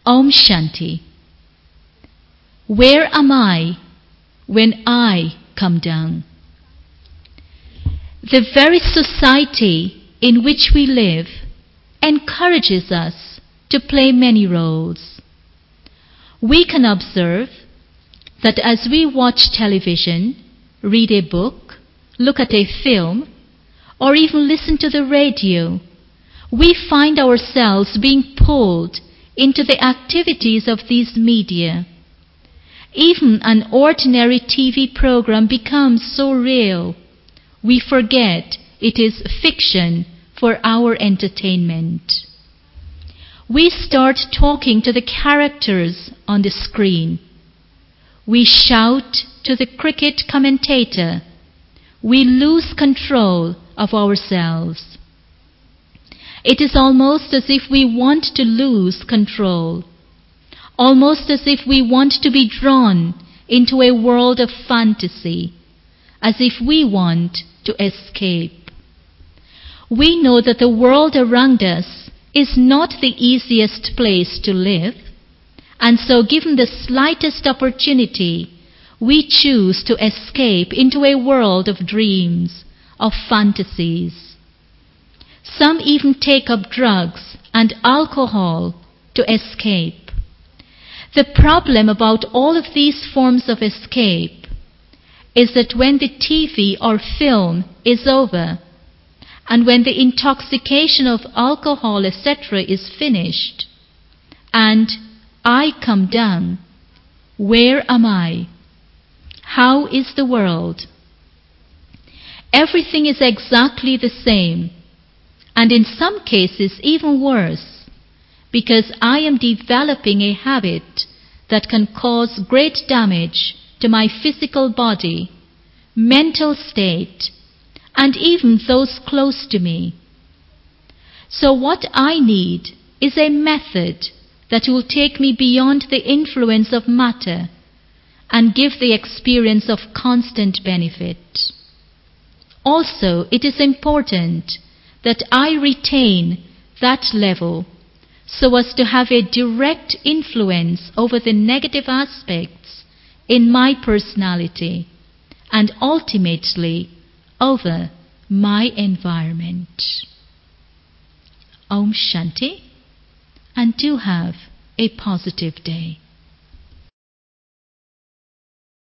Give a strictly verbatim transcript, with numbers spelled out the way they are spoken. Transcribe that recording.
Om Shanti. Where am I when I come down? The very society in which we live encourages us to play many roles. We can observe that as we watch television, read a book, look at a film, or even listen to the radio, we find ourselves being pulled into the activities of these media. Even an ordinary T V program becomes so real, we forget it is fiction for our entertainment. We start talking to the characters on the screen. We shout to the cricket commentator. We lose control of ourselves. It is almost as if we want to lose control, almost as if we want to be drawn into a world of fantasy, as if we want to escape. We know that the world around us is not the easiest place to live, and so given the slightest opportunity, we choose to escape into a world of dreams, of fantasies. Some even take up drugs and alcohol to escape. The problem about all of these forms of escape is that when the T V or film is over, and when the intoxication of alcohol, et cetera is finished, and I come down, where am I? How is the world? Everything is exactly the same, and in some cases even worse, because I am developing a habit that can cause great damage to my physical body, mental state, and even those close to me. So what I need is a method that will take me beyond the influence of matter and give the experience of constant benefit. Also, it is important that I retain that level so as to have a direct influence over the negative aspects in my personality and ultimately over my environment. Om Shanti, and do have a positive day.